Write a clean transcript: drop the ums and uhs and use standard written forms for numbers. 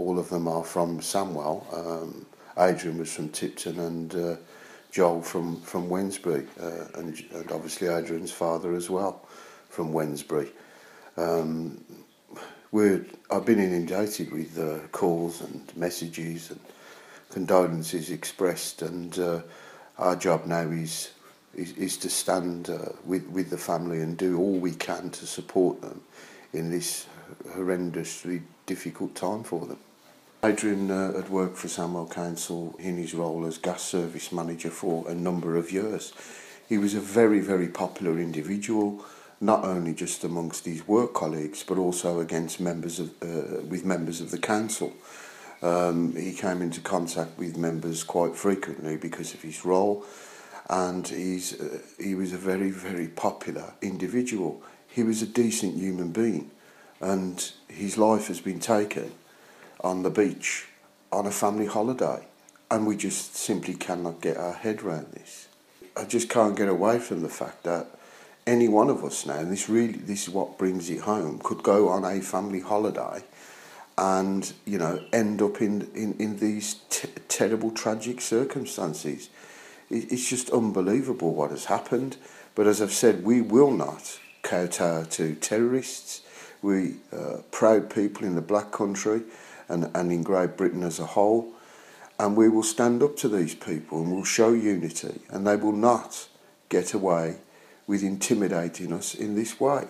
all of them are from Samwell. Adrian was from Tipton and Joel from Wednesbury, and obviously Adrian's father as well from Wednesbury. I've been inundated with calls and messages and condolences expressed, and our job now is to stand with the family and do all we can to support them in this horrendously difficult time for them. Adrian had worked for Samwell Council in his role as gas service manager for a number of years. He was a very, very popular individual, not only just amongst his work colleagues, but also against with members of the council. He came into contact with members quite frequently because of his role, and he was a very, very popular individual. He was a decent human being, and his life has been taken on the beach on a family holiday, and we just simply cannot get our head around this. I just can't get away from the fact that any one of us now, and this is what brings it home, could go on a family holiday and end up in these terrible, tragic circumstances. It's just unbelievable what has happened. But as I've said, we will not kowtow to terrorists. We proud people in the Black Country and in Great Britain as a whole, and we will stand up to these people and we'll show unity, and they will not get away with intimidating us in this way.